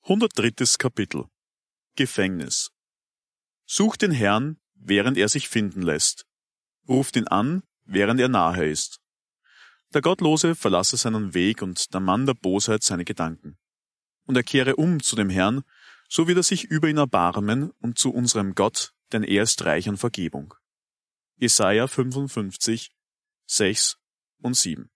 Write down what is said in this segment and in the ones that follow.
103. Kapitel Gefängnis. Sucht den Herrn, während er sich finden lässt. Ruft ihn an, während er nahe ist. Der Gottlose verlasse seinen Weg und der Mann der Bosheit seine Gedanken. Und er kehre um zu dem Herrn, so wird er sich über ihn erbarmen und zu unserem Gott, denn er ist reich an Vergebung. Jesaja 55, 6 und 7.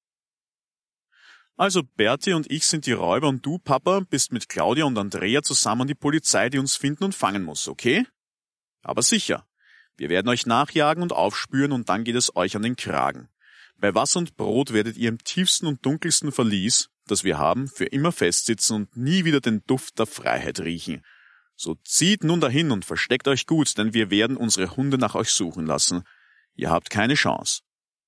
Also Berti und ich sind die Räuber und du, Papa, bist mit Claudia und Andrea zusammen die Polizei, die uns finden und fangen muss, okay? Aber sicher. Wir werden euch nachjagen und aufspüren und dann geht es euch an den Kragen. Bei Wasser und Brot werdet ihr im tiefsten und dunkelsten Verlies, das wir haben, für immer festsitzen und nie wieder den Duft der Freiheit riechen. So zieht nun dahin und versteckt euch gut, denn wir werden unsere Hunde nach euch suchen lassen. Ihr habt keine Chance.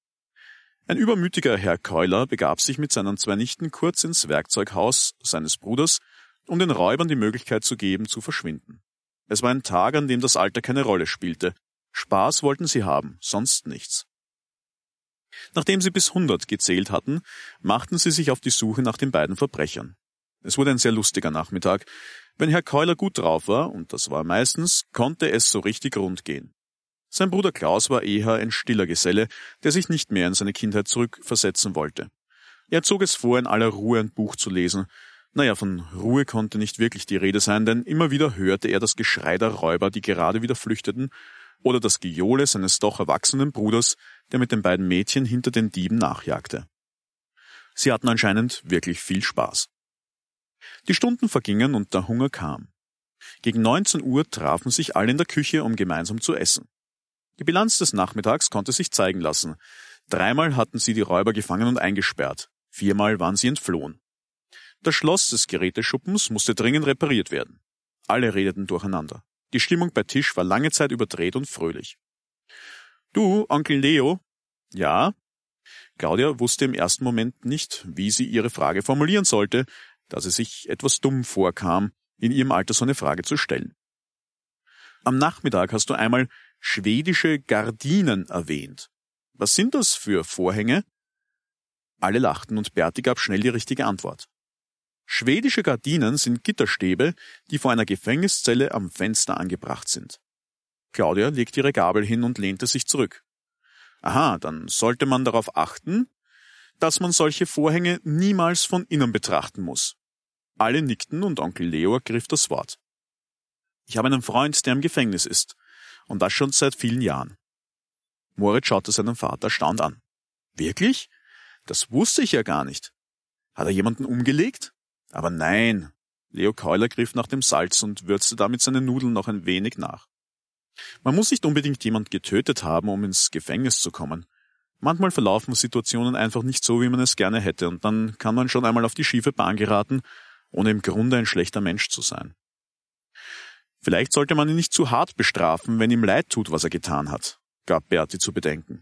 Ein übermütiger Herr Keuler begab sich mit seinen 2 Nichten kurz ins Werkzeughaus seines Bruders, um den Räubern die Möglichkeit zu geben, zu verschwinden. Es war ein Tag, an dem das Alter keine Rolle spielte. Spaß wollten sie haben, sonst nichts. Nachdem sie bis 100 gezählt hatten, machten sie sich auf die Suche nach den beiden Verbrechern. Es wurde ein sehr lustiger Nachmittag. Wenn Herr Keuler gut drauf war, und das war meistens, konnte es so richtig rund gehen. Sein Bruder Klaus war eher ein stiller Geselle, der sich nicht mehr in seine Kindheit zurückversetzen wollte. Er zog es vor, in aller Ruhe ein Buch zu lesen. Naja, von Ruhe konnte nicht wirklich die Rede sein, denn immer wieder hörte er das Geschrei der Räuber, die gerade wieder flüchteten, oder das Gejohle seines doch erwachsenen Bruders, der mit den beiden Mädchen hinter den Dieben nachjagte. Sie hatten anscheinend wirklich viel Spaß. Die Stunden vergingen und der Hunger kam. Gegen 19 Uhr trafen sich alle in der Küche, um gemeinsam zu essen. Die Bilanz des Nachmittags konnte sich zeigen lassen. 3-mal hatten sie die Räuber gefangen und eingesperrt. 4-mal waren sie entflohen. Das Schloss des Geräteschuppens musste dringend repariert werden. Alle redeten durcheinander. Die Stimmung bei Tisch war lange Zeit überdreht und fröhlich. »Du, Onkel Leo?« »Ja?« Claudia wusste im ersten Moment nicht, wie sie ihre Frage formulieren sollte, da sie sich etwas dumm vorkam, in ihrem Alter so eine Frage zu stellen. »Am Nachmittag hast du einmal schwedische Gardinen erwähnt. Was sind das für Vorhänge?« Alle lachten und Berti gab schnell die richtige Antwort. Schwedische Gardinen sind Gitterstäbe, die vor einer Gefängniszelle am Fenster angebracht sind. Claudia legte ihre Gabel hin und lehnte sich zurück. Aha, dann sollte man darauf achten, dass man solche Vorhänge niemals von innen betrachten muss. Alle nickten und Onkel Leo ergriff das Wort. Ich habe einen Freund, der im Gefängnis ist. Und das schon seit vielen Jahren. Moritz schaute seinen Vater erstaunt an. Wirklich? Das wusste ich ja gar nicht. Hat er jemanden umgelegt? Aber nein. Leo Keuler griff nach dem Salz und würzte damit seine Nudeln noch ein wenig nach. Man muss nicht unbedingt jemand getötet haben, um ins Gefängnis zu kommen. Manchmal verlaufen Situationen einfach nicht so, wie man es gerne hätte, und dann kann man schon einmal auf die schiefe Bahn geraten, ohne im Grunde ein schlechter Mensch zu sein. Vielleicht sollte man ihn nicht zu hart bestrafen, wenn ihm leid tut, was er getan hat, gab Berti zu bedenken.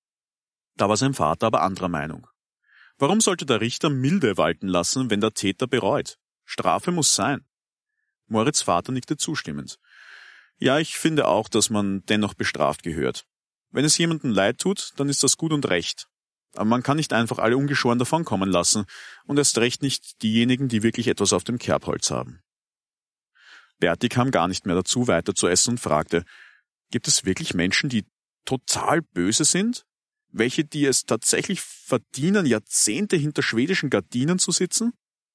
Da war sein Vater aber anderer Meinung. Warum sollte der Richter Milde walten lassen, wenn der Täter bereut? Strafe muss sein. Moritz' Vater nickte zustimmend. Ja, ich finde auch, dass man dennoch bestraft gehört. Wenn es jemandem leid tut, dann ist das gut und recht. Aber man kann nicht einfach alle ungeschoren davonkommen lassen und erst recht nicht diejenigen, die wirklich etwas auf dem Kerbholz haben. Berti kam gar nicht mehr dazu, weiter zu essen und fragte, gibt es wirklich Menschen, die total böse sind? Welche, die es tatsächlich verdienen, Jahrzehnte hinter schwedischen Gardinen zu sitzen?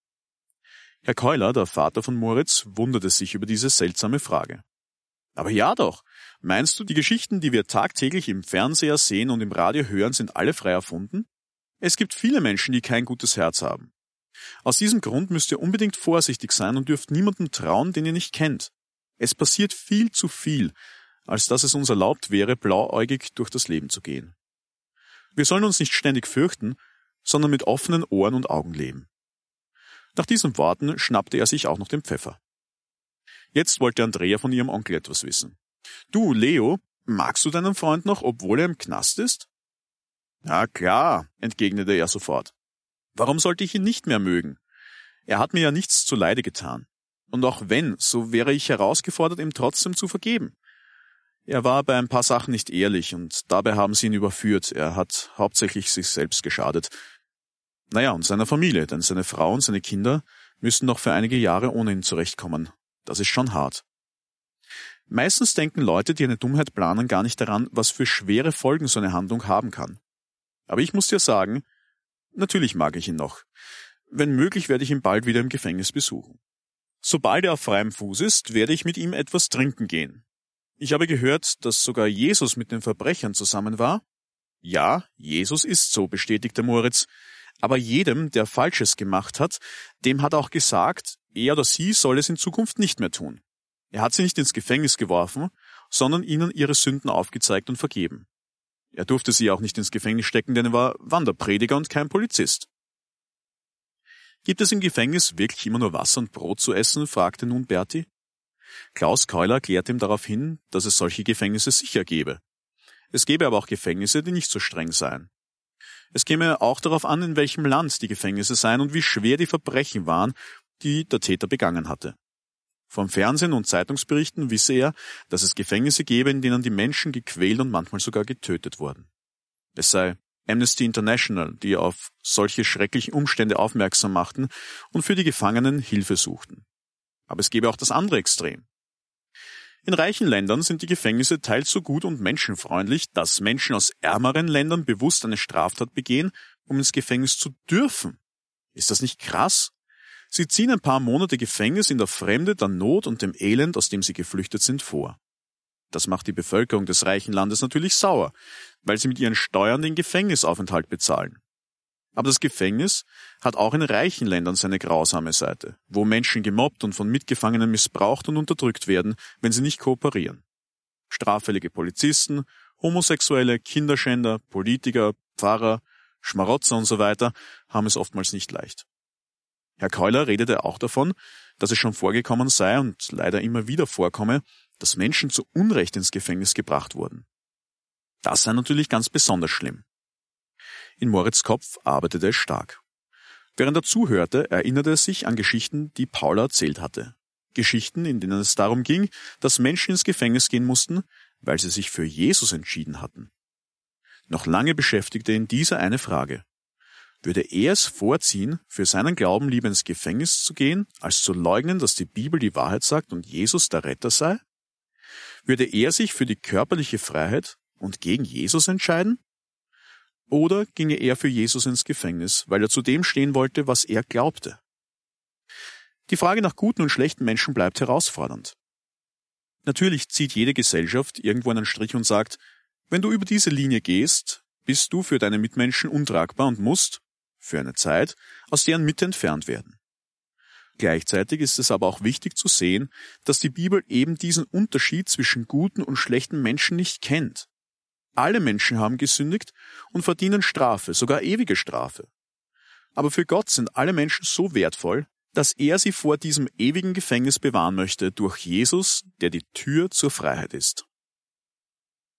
Herr Keuler, der Vater von Moritz, wunderte sich über diese seltsame Frage. Aber ja doch, meinst du, die Geschichten, die wir tagtäglich im Fernseher sehen und im Radio hören, sind alle frei erfunden? Es gibt viele Menschen, die kein gutes Herz haben. Aus diesem Grund müsst ihr unbedingt vorsichtig sein und dürft niemandem trauen, den ihr nicht kennt. Es passiert viel zu viel, als dass es uns erlaubt wäre, blauäugig durch das Leben zu gehen. Wir sollen uns nicht ständig fürchten, sondern mit offenen Ohren und Augen leben. Nach diesen Worten schnappte er sich auch noch den Pfeffer. Jetzt wollte Andrea von ihrem Onkel etwas wissen. Du, Leo, magst du deinen Freund noch, obwohl er im Knast ist? Ja, klar, entgegnete er sofort. Warum sollte ich ihn nicht mehr mögen? Er hat mir ja nichts zuleide getan. Und auch wenn, so wäre ich herausgefordert, ihm trotzdem zu vergeben. Er war bei ein paar Sachen nicht ehrlich und dabei haben sie ihn überführt. Er hat hauptsächlich sich selbst geschadet. Naja, und seiner Familie, denn seine Frau und seine Kinder müssten noch für einige Jahre ohne ihn zurechtkommen. Das ist schon hart. Meistens denken Leute, die eine Dummheit planen, gar nicht daran, was für schwere Folgen so eine Handlung haben kann. Aber ich muss dir sagen, natürlich mag ich ihn noch. Wenn möglich, werde ich ihn bald wieder im Gefängnis besuchen. Sobald er auf freiem Fuß ist, werde ich mit ihm etwas trinken gehen. Ich habe gehört, dass sogar Jesus mit den Verbrechern zusammen war. Ja, Jesus ist so, bestätigte Moritz. Aber jedem, der Falsches gemacht hat, dem hat er auch gesagt, er oder sie soll es in Zukunft nicht mehr tun. Er hat sie nicht ins Gefängnis geworfen, sondern ihnen ihre Sünden aufgezeigt und vergeben. Er durfte sie auch nicht ins Gefängnis stecken, denn er war Wanderprediger und kein Polizist. Gibt es im Gefängnis wirklich immer nur Wasser und Brot zu essen? Fragte nun Berti. Klaus Keuler erklärte ihm darauf hin, dass es solche Gefängnisse sicher gebe. Es gäbe aber auch Gefängnisse, die nicht so streng seien. Es käme auch darauf an, in welchem Land die Gefängnisse seien und wie schwer die Verbrechen waren, die der Täter begangen hatte. Vom Fernsehen und Zeitungsberichten wisse er, dass es Gefängnisse gäbe, in denen die Menschen gequält und manchmal sogar getötet wurden. Es sei Amnesty International, die auf solche schrecklichen Umstände aufmerksam machten und für die Gefangenen Hilfe suchten. Aber es gäbe auch das andere Extrem. In reichen Ländern sind die Gefängnisse teils so gut und menschenfreundlich, dass Menschen aus ärmeren Ländern bewusst eine Straftat begehen, um ins Gefängnis zu dürfen. Ist das nicht krass? Sie ziehen ein paar Monate Gefängnis in der Fremde, der Not und dem Elend, aus dem sie geflüchtet sind, vor. Das macht die Bevölkerung des reichen Landes natürlich sauer, weil sie mit ihren Steuern den Gefängnisaufenthalt bezahlen. Aber das Gefängnis hat auch in reichen Ländern seine grausame Seite, wo Menschen gemobbt und von Mitgefangenen missbraucht und unterdrückt werden, wenn sie nicht kooperieren. Straffällige Polizisten, Homosexuelle, Kinderschänder, Politiker, Pfarrer, Schmarotzer und so weiter haben es oftmals nicht leicht. Herr Keuler redete auch davon, dass es schon vorgekommen sei und leider immer wieder vorkomme, dass Menschen zu Unrecht ins Gefängnis gebracht wurden. Das sei natürlich ganz besonders schlimm. In Moritz' Kopf arbeitete es stark. Während er zuhörte, erinnerte er sich an Geschichten, die Paula erzählt hatte. Geschichten, in denen es darum ging, dass Menschen ins Gefängnis gehen mussten, weil sie sich für Jesus entschieden hatten. Noch lange beschäftigte ihn diese eine Frage. Würde er es vorziehen, für seinen Glauben lieber ins Gefängnis zu gehen, als zu leugnen, dass die Bibel die Wahrheit sagt und Jesus der Retter sei? Würde er sich für die körperliche Freiheit und gegen Jesus entscheiden? Oder ginge er für Jesus ins Gefängnis, weil er zu dem stehen wollte, was er glaubte? Die Frage nach guten und schlechten Menschen bleibt herausfordernd. Natürlich zieht jede Gesellschaft irgendwo einen Strich und sagt, wenn du über diese Linie gehst, bist du für deine Mitmenschen untragbar und musst, für eine Zeit, aus deren Mitte entfernt werden. Gleichzeitig ist es aber auch wichtig zu sehen, dass die Bibel eben diesen Unterschied zwischen guten und schlechten Menschen nicht kennt. Alle Menschen haben gesündigt und verdienen Strafe, sogar ewige Strafe. Aber für Gott sind alle Menschen so wertvoll, dass er sie vor diesem ewigen Gefängnis bewahren möchte durch Jesus, der die Tür zur Freiheit ist.